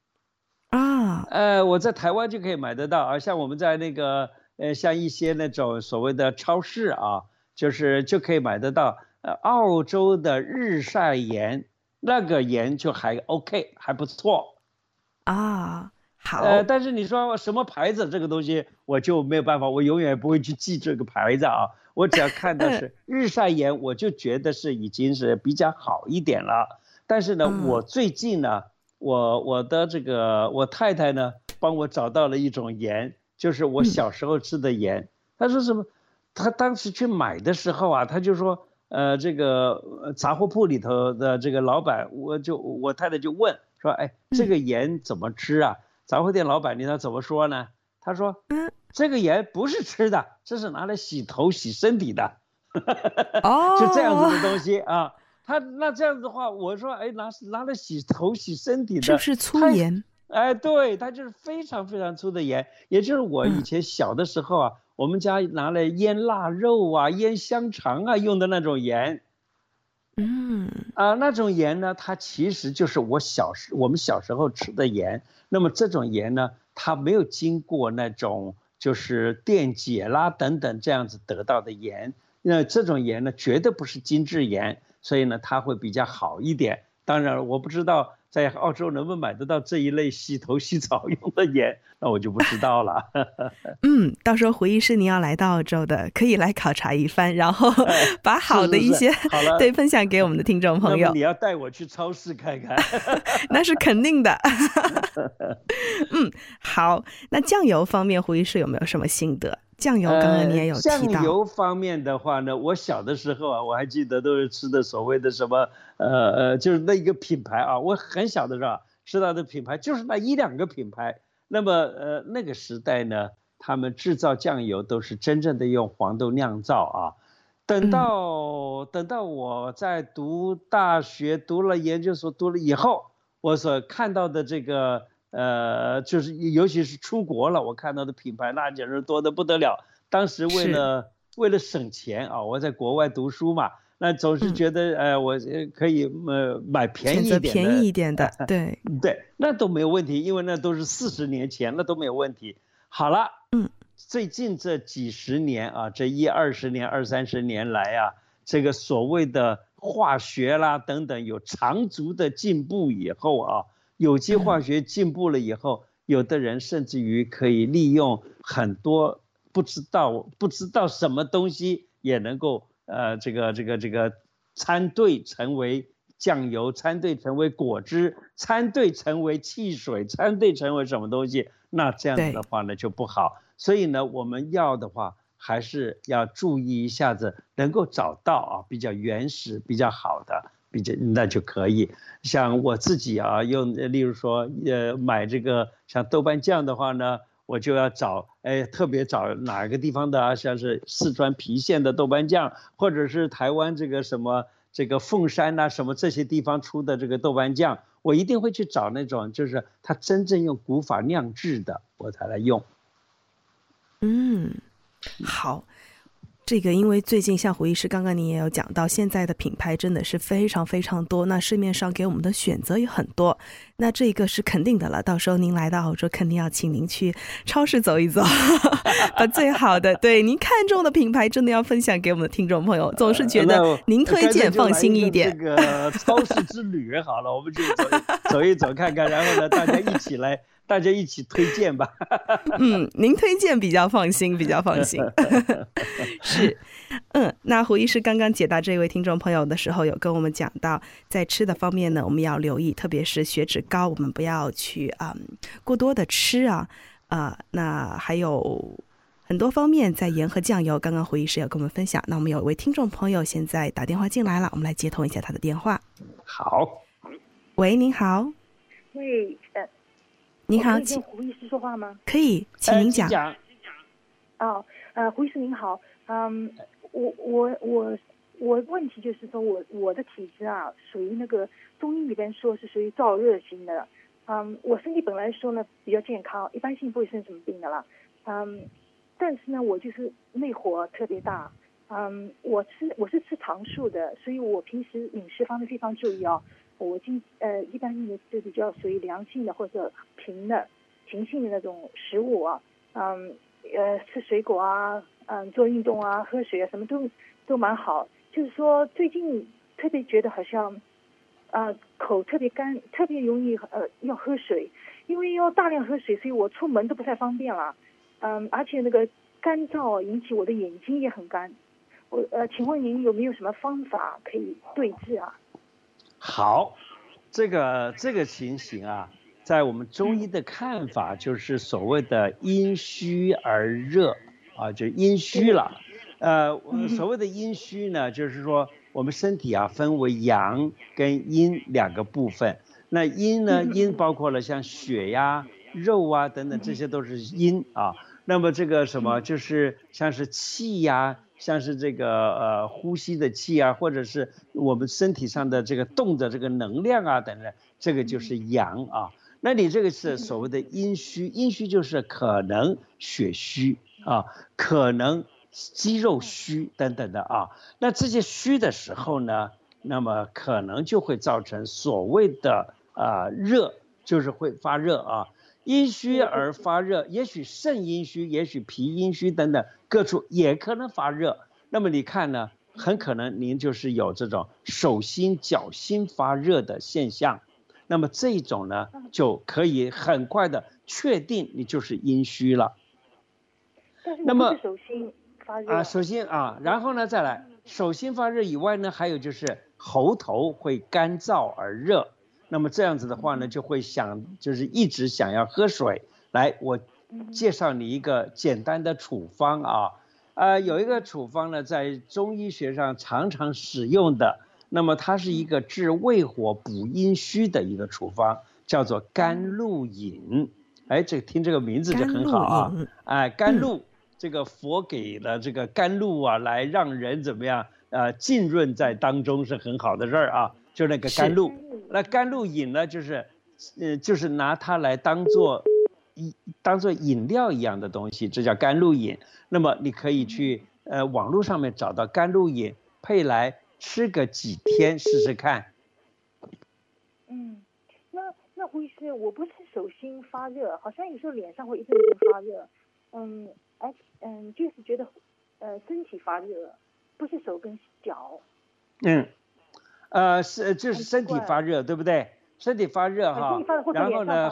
我在台湾就可以买得到啊，像我们在那个像一些那种所谓的超市啊，就可以买得到澳洲的日晒盐，那个盐就还 OK， 还不错啊。好， 但是你说什么牌子这个东西我就没有办法，我永远不会去记这个牌子啊，我只要看到是日晒盐，我就觉得是已经是比较好一点了。但是呢，我最近呢，我的这个我太太呢帮我找到了一种盐，就是我小时候吃的盐。她说什么？她当时去买的时候啊，她就说这个杂货铺里头的这个老板，我太太就问说，哎，这个盐怎么吃啊？杂货店老板你知道怎么说呢？他说，这个盐不是吃的，这是拿来洗头洗身体的。就这样子的东西啊。那这样子的话，我说，哎，拿来洗头洗身体的， 是不是粗盐？ 对，它就是非常非常粗的盐，也就是我以前小的时候啊，我们家拿来腌腊肉啊、腌香肠啊用的那种盐。 那种盐呢，它其实就是我们小时候吃的盐。那么这种盐呢，它没有经过那种就是电解啦等等这样子得到的盐。那这种盐呢，绝对不是精制盐，所以呢，它会比较好一点。当然，我不知道在澳洲能不能买得到这一类洗头洗澡用的盐，那我就不知道了。 到时候胡医师您要来到澳洲的，可以来考察一番，然后把好的一些对分享给我们的听众朋友。 你要带我去超市看看。 那是肯定的。好，那酱油方面胡医师有没有什么心得？酱油刚刚你也有提到。 酱油方面的话呢，我小的时候啊，我还记得都是吃的所谓的什么就是那一个品牌啊，我很小的时候吃到的品牌就是那1、2个品牌。那么那个时代呢，他们制造酱油都是真正的用黄豆酿造啊。等到我在读大学、读了研究所、读了以后，我所看到的这个就是尤其是出国了，我看到的品牌那简直多得不得了。当时为了省钱啊，我在国外读书嘛，那总是觉得我可以买便宜一点的， 对对，那都没有问题，因为那都是40年前，那都没有问题。好了，最近这几十年啊，这20年、20-30年来啊，这个所谓的化学啦等等有长足的进步以后啊，有机化学进步了以后，有的人甚至于可以利用很多不知道什么东西也能够这个掺兑成为酱油，掺兑成为果汁，掺兑成为汽水，掺兑成为什么东西，那这样子的话呢就不好。所以呢，我们要的话还是要注意一下子，能够找到比较原始、比较好的，那就可以。像我自己例如说买这个像豆瓣酱的话呢，我就要特别找哪个地方的像是四川郫县的豆瓣酱，或者是台湾这个什么这个凤山啊什么这些地方出的这个豆瓣酱，我一定会去找那种就是它真正用古法酿制的，我才来用。 好。这个因为最近像胡医师刚刚你也有讲到，现在的品牌真的是非常非常多，那市面上给我们的选择也很多，那这个是肯定的了。到时候您来到澳洲，肯定要请您去超市走一走，把最好的对您看中的品牌真的要分享给我们的听众朋友，总是觉得您推荐放心一点。 这个超市之旅好了，我们就走一走看看，然后呢大家一起推荐吧。 您推荐比较放心，是。那胡医师刚刚解答这位听众朋友的时候，有跟我们讲到，在吃的方面呢，我们要留意，特别是血脂高，我们不要去过多的吃那还有很多方面，在盐和酱油，刚刚胡医师有跟我们分享。那我们有一位听众朋友现在打电话进来了，我们来接通一下他的电话。 好， 喂，您好。 喂， 您好， 请胡医师说话吗？ 可以，请您讲。 胡医师您好，我问题就是说我的体质属于那个中医里边说是属于燥热型的，我身体本来说呢比较健康，一般性不会生什么病的啦，但是呢我就是内火特别大，我是吃长素的，所以我平时饮食方面非常注意我一般性的就比较属于凉性的或者平性的那种食物吃水果做运动喝水什么都蛮好。就是说最近特别觉得好像口特别干，特别容易要喝水，因为要大量喝水，所以我出门都不太方便了。而且那个干燥引起我的眼睛也很干。请问您有没有什么方法可以对治好，这个情形在我们中医的看法就是所谓的阴虚而热就阴虚了。所谓的阴虚呢，就是说我们身体分为阳跟阴2个部分。那阴呢，阴包括了像血呀、肉等等，这些都是阴那么这个什么就是像是气呀，像是这个呼吸的气或者是我们身体上的这个动的这个能量等等，这个就是阳那你这个是所谓的阴虚，阴虚就是可能血虚可能肌肉虚等等的那这些虚的时候呢， 那么可能就会造成所谓的热，就是会发热啊。阴虚而发热，也许肾阴虚，也许脾阴虚等等各处也可能发热。那么你看呢，很可能您就是有这种手心脚心发热的现象。那么这种呢，就可以很快的确定你就是阴虚了。 那么手心发热手心然后呢再来，手心发热以外呢，还有就是喉头会干燥而热。那么这样子的话呢，就会就是一直想要喝水。来，我介绍你一个简单的处方有一个处方呢，在中医学上常常使用的，那么它是一个治胃火补阴虚的一个处方，叫做甘露饮。听这个名字就很好甘露，这个佛给了这个甘露来让人怎么样浸润在当中，是很好的事儿就那个甘露。那甘露饮呢，就是拿它来当做饮料一样的东西，这叫甘露饮。那么你可以去网络上面找到甘露饮，配来吃个几天试试看。 那胡医师，我不是手心发热，好像有时候脸上会一阵阵发热，就是觉得身体发热，不是手跟脚。 就是身体发热，对不对？身体发热然后呢，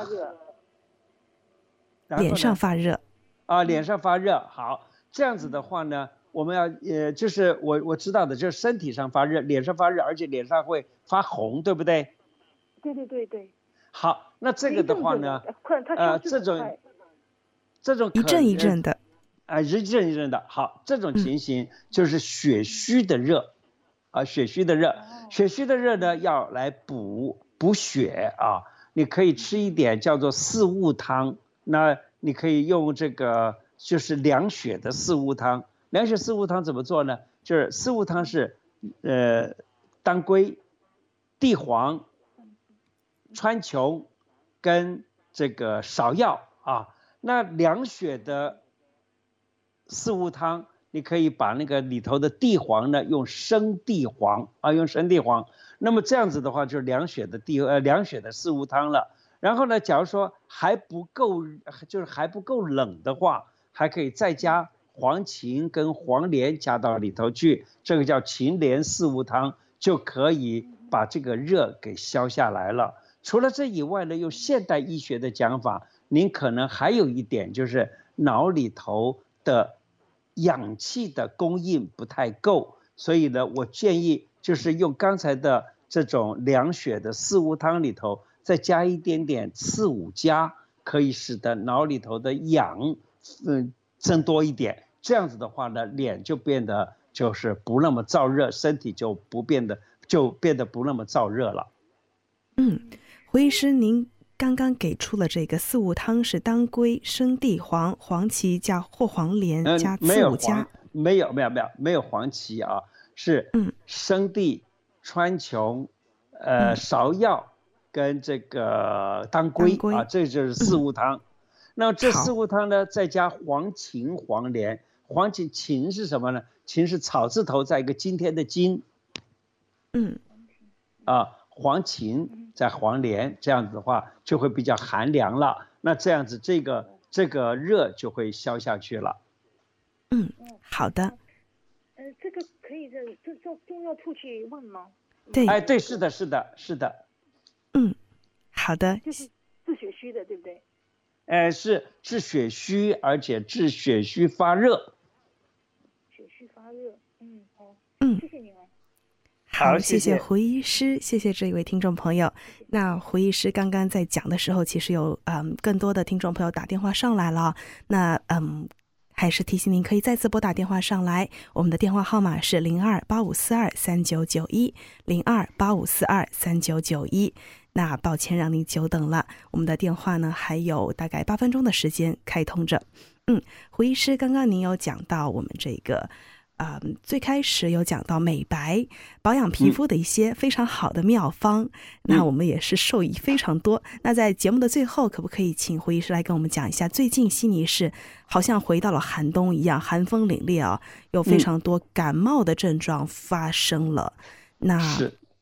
脸上发热脸上发热。好，这样子的话呢，我们要就是我知道的，就是身体上发热，脸上发热，而且脸上会发红，对不对？ 对。 好，那这个的话呢，这种一阵一阵的， 一阵一阵的。好，这种情形就是血虚的热血虚的热。血虚的热呢，要来补血你可以吃一点叫做四物汤，那你可以用这个就是凉血的四物汤。凉血四物汤怎么做呢？就是四物汤是当归、地黄、川穹跟这个芍药那凉血的四物汤，你可以把那个里头的地黄呢用生地黄那么这样子的话就是凉血的四物汤了。然后呢，假如说还不够冷的话，还可以再加黄芩跟黄连加到里头去，这个叫芩连四物汤，就可以把这个热给消下来了。除了这以外呢，用现代医学的讲法，您可能还有一点就是脑里头的氧气的供应不太够，所以呢，我建议就是用刚才的这种凉血的四物汤里头再加一点点刺五加，可以使得脑里头的氧增多一点。这样子的话呢，脸就变得就是不那么燥热，身体就变得不那么燥热了。 胡医师，您刚刚给出了这个四物汤是当归、生地黄、黄芪加或黄连加刺五加， 没有黄芪是生地、川穹、芍药跟这个当归这就是四物汤。那这四物汤呢，再加黄芩、黄连。黄芩是什么呢？芩是草字头在一个今天的今。黄芩在黄连，这样子的话就会比较寒凉了。那这样子这个热就会消下去了。 好的。 这个可以中药处去问吗？ 对，是的。 好的。 就是治血虚的，对不对？ 是治血虚，而且治血虚发热。 血虚发热，谢谢您啊。 好，谢谢胡医师，谢谢这一位听众朋友。那胡医师刚刚在讲的时候，其实有更多的听众朋友打电话上来了。那还是提醒您可以再次拨打电话上来，我们的电话号码是0285423991 0285423991。那抱歉让您久等了，我们的电话呢还有大概8分钟的时间开通着。胡医师，刚刚您有讲到我们这个最开始有讲到美白保养皮肤的一些非常好的妙方，那我们也是受益非常多。那在节目的最后，可不可以请胡医师来跟我们讲一下，最近悉尼市好像回到了寒冬一样，寒风凛冽有非常多感冒的症状发生了。那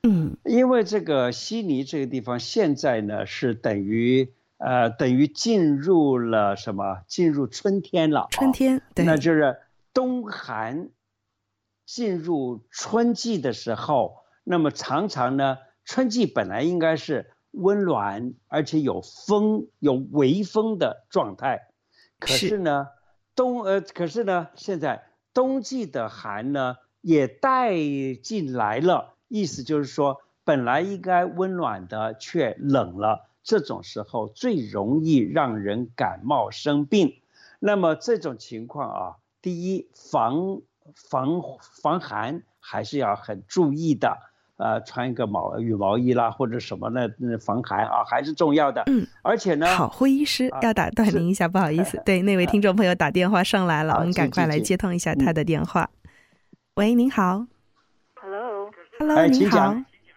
因为这个悉尼这个地方现在呢是等于进入了什么？进入春天了。 春天，对， 那就是冬寒进入春季的时候，那么常常呢，春季本来应该是温暖而且有风有微风的状态，可是呢现在冬季的寒呢也带进来了，意思就是说本来应该温暖的却冷了，这种时候最容易让人感冒生病。那么这种情况啊，第一防寒还是要很注意的，穿一个羽毛衣啦或者什么的防寒啊还是重要的。而且呢， 好，胡医师要打断您一下，不好意思，对，那位听众朋友打电话上来了，我们赶快来接通一下他的电话。喂，您好。Hello， 您好。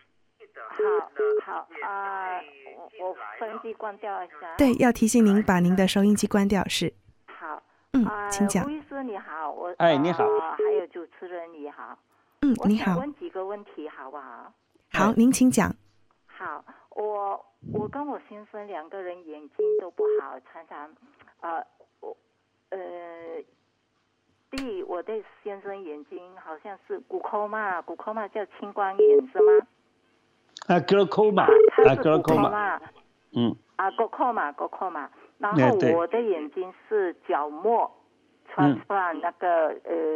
好我收音机关掉一下。 对，要提醒您把您的收音机关掉是。 好， 请讲。 胡医师你好， 你好。 还有主持人你好。 你好。 我想问几个问题好不好？ 好，您请讲。 好，我跟我先生两个人眼睛都不好，常常第一，我的先生眼睛好像是glaucoma叫青光眼是吗 ？glaucoma， 他是glaucoma，glaucoma，然后我的眼睛是角膜 transplant， 那个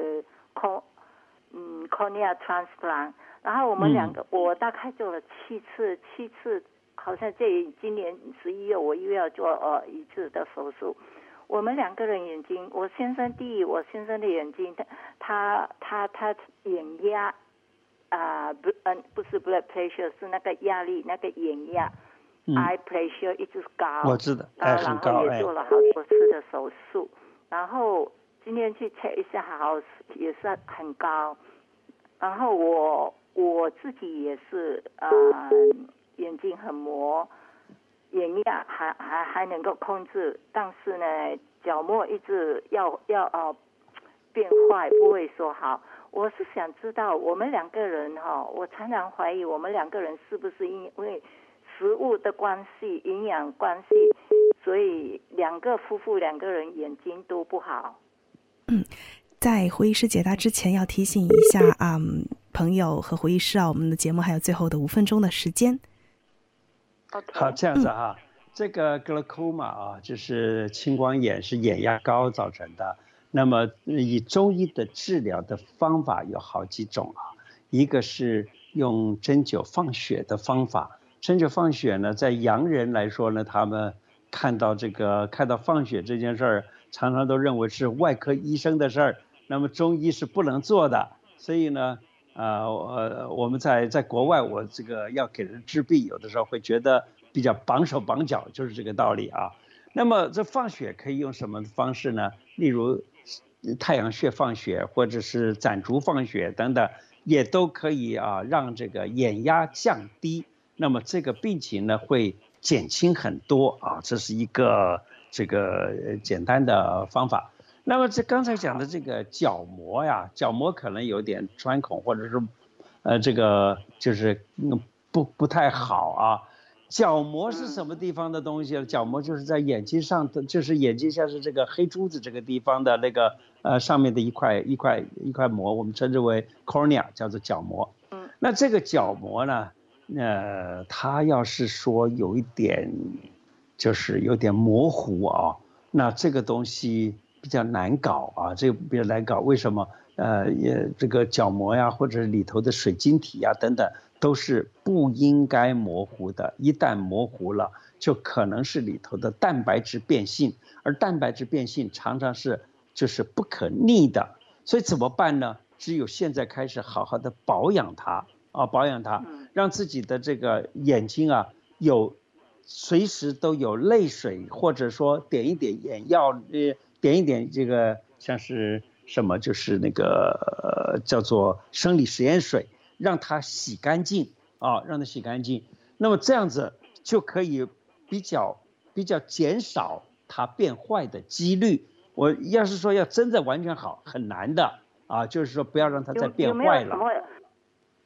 cornea transplant， 然后我们两个我大概做了7次，好像今年11月我又要做1次的手术。我们两个人眼睛，我先生的眼睛，他眼压不是 blood pressure， 是那个压力，那个眼压eye pressure 一直高， 我知道， 然后也做了好多次的手术，然后今天去 check 一下，好也是很高，然后我自己也是眼睛很磨。眼压还能够控制，但是呢，角膜一直要变坏，不会说好。我是想知道，我们两个人我常常怀疑我们两个人是不是因为食物的关系、营养关系，所以夫妇两个人眼睛都不好。 在胡医师解答之前，要提醒一下朋友和胡医师我们的节目还有最后的5分钟的时间。 好，这样子这个 glaucoma 就是青光眼，是眼压高造成的。那么以中医的治疗的方法有好几种一个是用针灸放血的方法。针灸放血呢，在洋人来说呢，他们看到放血这件事儿，常常都认为是外科医生的事儿，那么中医是不能做的。所以呢我们在国外，我这个要给人治病，有的时候会觉得比较绑手绑脚，就是这个道理那么这放血可以用什么方式呢？例如太阳穴放血，或者是攒竹放血等等，也都可以让这个眼压降低。那么这个病情呢会减轻很多这是一个这个简单的方法。那么这刚才讲的这个角膜角膜可能有点穿孔，或者是这个就是不太好角膜是什么地方的东西？角膜就是在眼睛上的，就是眼睛像是这个黑珠子这个地方的那个上面的一块膜，我们称之为 cornea， 叫做角膜。那这个角膜呢，它要是说有一点就是有点模糊那这个东西比较难搞这个比较难搞。为什么？这个角膜或者里头的水晶体等等，都是不应该模糊的。一旦模糊了，就可能是里头的蛋白质变性，而蛋白质变性常常就是不可逆的。所以怎么办呢？只有现在开始好好的保养它让自己的这个眼睛随时都有泪水，或者说点一点眼药，点一点这个像是什么，就是那个叫做生理食盐水，让它洗干净让它洗干净。那么这样子就可以比较减少它变坏的几率。我要是说要真的完全好，很难的就是说不要让它再变坏了。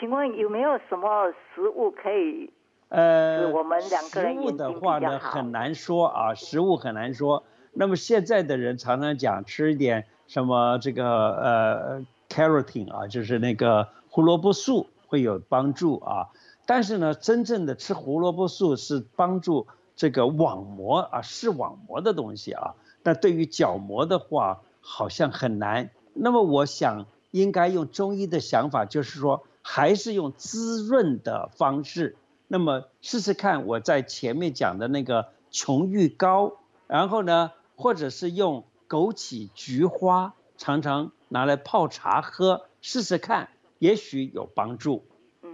请问有没有什么食物可以使我们两个人食物的话呢很难说啊，食物很难说。那么现在的人常常讲吃一点什么这个carotene 啊，就是那个胡萝卜素会有帮助啊。但是呢，真正的吃胡萝卜素是帮助这个网膜啊，视网膜的东西啊。那对于角膜的话，好像很难。那么我想应该用中医的想法，就是说还是用滋润的方式。那么试试看我在前面讲的那个琼玉膏，然后呢，或者是用枸杞菊花，常常拿来泡茶喝，试试看，也许有帮助。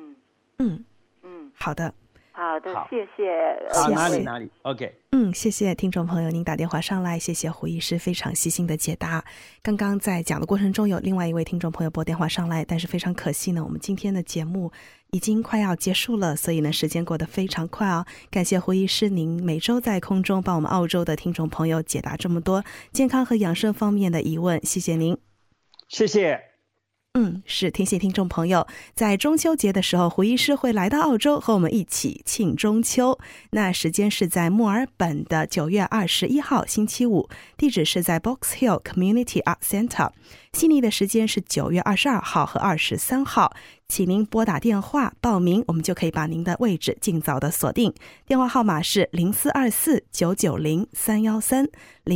好的。 好的，谢谢。 好，哪里 OK。 谢谢听众朋友您打电话上来，谢谢胡医师非常细心的解答。刚刚在讲的过程中有另外一位听众朋友拨电话上来，但是非常可惜呢，我们今天的节目已经快要结束了，所以呢时间过得非常快啊。感谢胡医师您每周在空中帮我们澳洲的听众朋友解答这么多健康和养生方面的疑问，谢谢您。 谢谢。 是提醒听众朋友，在中秋节的时候，胡医师会来到澳洲和我们一起庆中秋。那时间是在墨尔本的9月21号星期五，地址是在 Box Hill Community Art Centre。悉尼的时间是9月22号和23号，请您拨打电话报名，我们就可以把您的位置尽早的锁定。电话号码是0424990313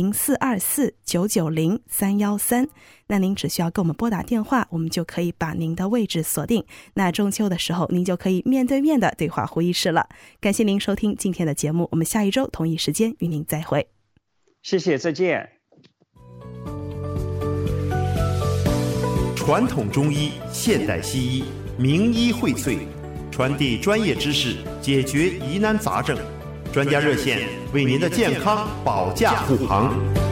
0424990313。那您只需要给我们拨打电话，我们就可以把您的位置锁定。那中秋的时候，您就可以面对面的对话胡医师了。感谢您收听今天的节目，我们下一周同一时间与您再会。 谢谢，再见。 传统中医，现代西医，名医荟萃，传递专业知识，解决疑难杂症。专家热线为您的健康保驾护航。